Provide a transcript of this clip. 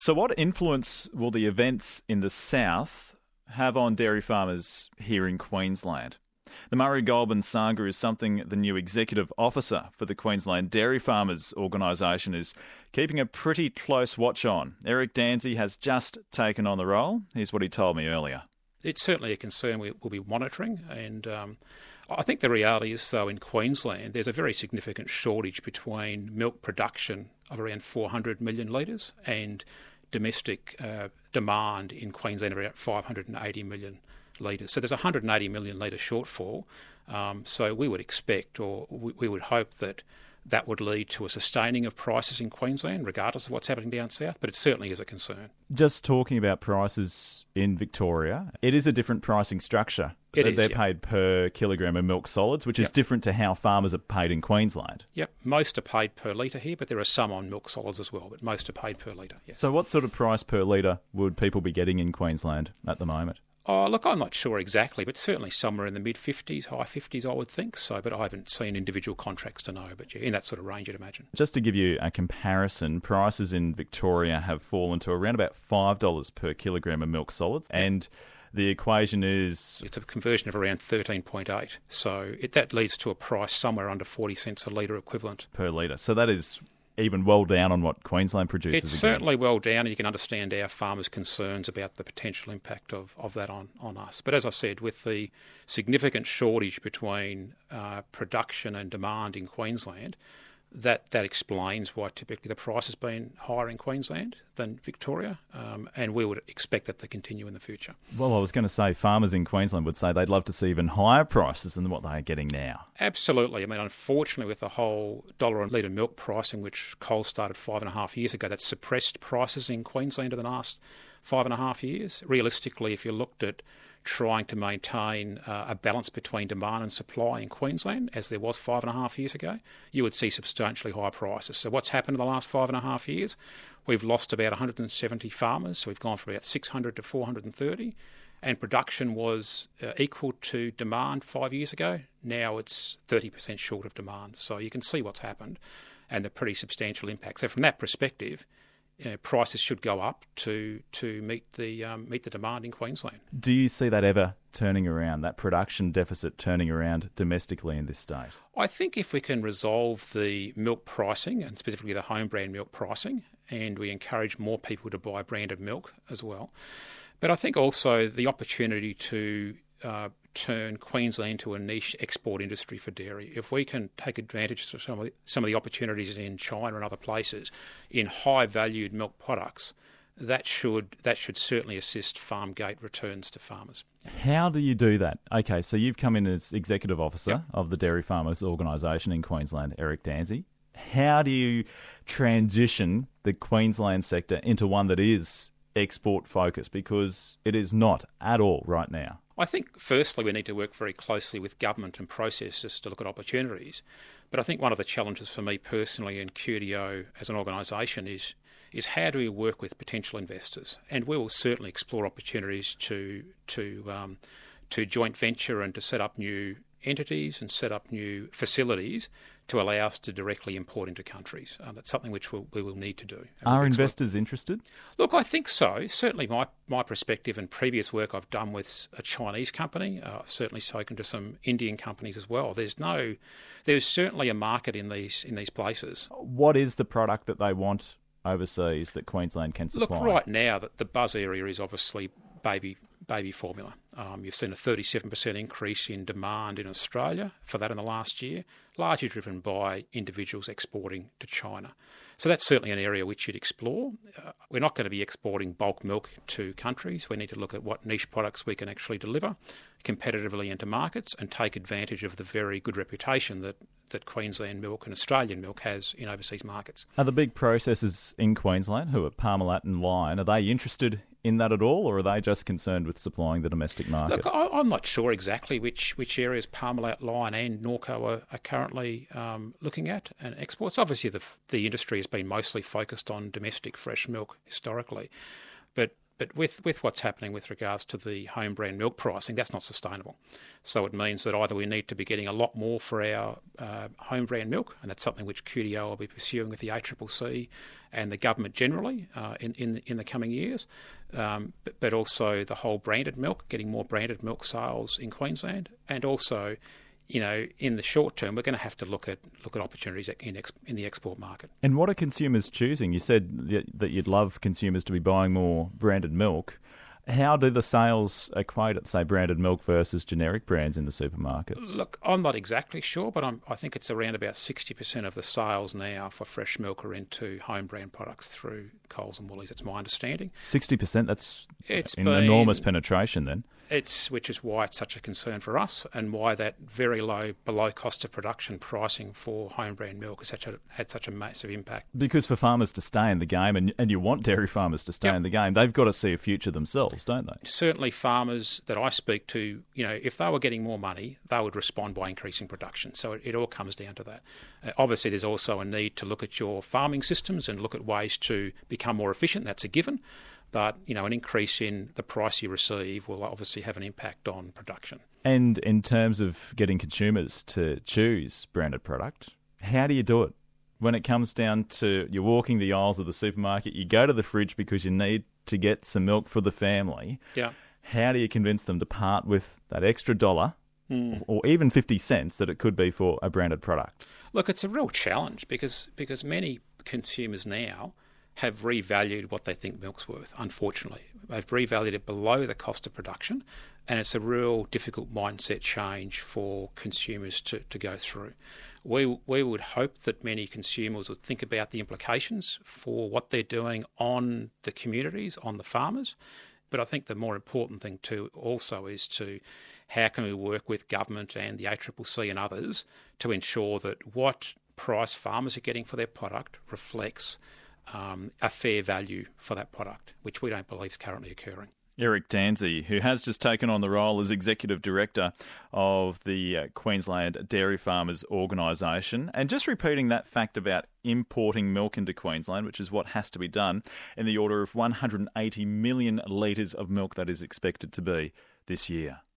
So what influence will the events in the south have on dairy farmers here in Queensland? The Murray Goulburn saga is something the new executive officer for the Queensland Dairy Farmers organisation is keeping a pretty close watch on. Eric Danzi has just taken on the role. Here's what he told me earlier. It's certainly a concern we'll be monitoring, and I think the reality is, though, in Queensland, there's a very significant shortage between milk production of around 400 million litres and domestic demand in Queensland of around 580 million litres. So there's a 180 million litre shortfall. So we would expect, or we would hope that would lead to a sustaining of prices in Queensland, regardless of what's happening down south, but it certainly is a concern. Just talking about prices in Victoria, it is a different pricing structure. They're paid per kilogram of milk solids, which is different to how farmers are paid in Queensland. Yep, most are paid per litre here, but there are some on milk solids as well, but most are paid per litre. Yes. So what sort of price per litre would people be getting in Queensland at the moment? Oh, look, I'm not sure exactly, but certainly somewhere in the mid-50s, high 50s, I would think so, but I haven't seen individual contracts to know, but in that sort of range, you'd imagine. Just to give you a comparison, prices in Victoria have fallen to around about $5 per kilogram of milk solids, and the equation is... It's a conversion of around 13.8, so that leads to a price somewhere under 40 cents a litre equivalent. Per litre, so that is even well down on what Queensland produces. It's certainly well down, and you can understand our farmers' concerns about the potential impact of that on us. But as I said, with the significant shortage between production and demand in Queensland, that explains why typically the price has been higher in Queensland than Victoria, and we would expect that to continue in the future. Well, I was going to say farmers in Queensland would say they'd love to see even higher prices than what they're getting now. Absolutely. I mean, unfortunately, with the whole $1 a litre milk pricing, which Coles started 5.5 years ago, that suppressed prices in Queensland in the last 5.5 years. Realistically, if you looked at trying to maintain a balance between demand and supply in Queensland, as there was 5.5 years ago, you would see substantially higher prices. So what's happened in the last 5.5 years? We've lost about 170 farmers, so we've gone from about 600 to 430, and production was equal to demand 5 years ago. Now it's 30% short of demand. So you can see what's happened and the pretty substantial impact. So from that perspective, prices should go up to meet the demand in Queensland. Do you see that ever turning around, that production deficit turning around domestically in this state? I think if we can resolve the milk pricing, and specifically the home brand milk pricing, and we encourage more people to buy branded milk as well, but I think also the opportunity to turn Queensland into a niche export industry for dairy. If we can take advantage of some of the opportunities in China and other places in high-valued milk products, that should certainly assist farm gate returns to farmers. How do you do that? Okay, so you've come in as executive officer of the Dairy Farmers Organisation in Queensland, Eric Danzi. How do you transition the Queensland sector into one that is export-focused? Because it is not at all right now. I think, firstly, we need to work very closely with government and processes to look at opportunities. But I think one of the challenges for me personally and QDO as an organisation is how do we work with potential investors? And we will certainly explore opportunities to joint venture and to set up new entities and set up new facilities to allow us to directly import into countries. That's something which we will need to do. Are investors interested? Look, I think so. Certainly my perspective and previous work I've done with a Chinese company, I've certainly spoken to some Indian companies as well. There's certainly a market in these places. What is the product that they want overseas that Queensland can supply? Look, right now the buzz area is obviously baby formula. You've seen a 37% increase in demand in Australia for that in the last year, largely driven by individuals exporting to China. So that's certainly an area which you'd explore. We're not going to be exporting bulk milk to countries. We need to look at what niche products we can actually deliver competitively into markets and take advantage of the very good reputation that Queensland milk and Australian milk has in overseas markets. Are the big processors in Queensland, who are Parmalat and Lion, are they interested in that at all, or are they just concerned with supplying the domestic market? Look, I'm not sure exactly which areas Parmalat, Lion and Norco are currently looking at and exports. Obviously, the industry has been mostly focused on domestic fresh milk historically, but But with what's happening with regards to the home brand milk pricing, that's not sustainable. So it means that either we need to be getting a lot more for our home brand milk, and that's something which QDO will be pursuing with the ACCC and the government generally in the coming years, but also the whole branded milk, getting more branded milk sales in Queensland, and also, in the short term, we're going to have to look at opportunities in the export market. And what are consumers choosing? You said that you'd love consumers to be buying more branded milk. How do the sales equate at, say, branded milk versus generic brands in the supermarkets? Look, I'm not exactly sure, but I think it's around about 60% of the sales now for fresh milk are into home brand products through Coles and Woolies. That's my understanding. 60%? That's enormous penetration then. Which is why it's such a concern for us, and why that very low, below cost of production pricing for home brand milk has had such a massive impact. Because for farmers to stay in the game, and you want dairy farmers to stay in the game, they've got to see a future themselves, don't they? Certainly farmers that I speak to, if they were getting more money, they would respond by increasing production. So it all comes down to that. Obviously, there's also a need to look at your farming systems and look at ways to become more efficient. That's a given. But, an increase in the price you receive will obviously have an impact on production. And in terms of getting consumers to choose branded product, how do you do it? When it comes down to you're walking the aisles of the supermarket, you go to the fridge because you need to get some milk for the family. Yeah. How do you convince them to part with that extra dollar or even 50 cents that it could be for a branded product? Look, it's a real challenge because many consumers now have revalued what they think milk's worth, unfortunately. They've revalued it below the cost of production, and it's a real difficult mindset change for consumers to go through. We would hope that many consumers would think about the implications for what they're doing on the communities, on the farmers, but I think the more important thing too also is how can we work with government and the ACCC and others to ensure that what price farmers are getting for their product reflects a fair value for that product, which we don't believe is currently occurring. Eric Danzi, who has just taken on the role as Executive Director of the Queensland Dairy Farmers Organisation. And just repeating that fact about importing milk into Queensland, which is what has to be done, in the order of 180 million litres of milk that is expected to be this year.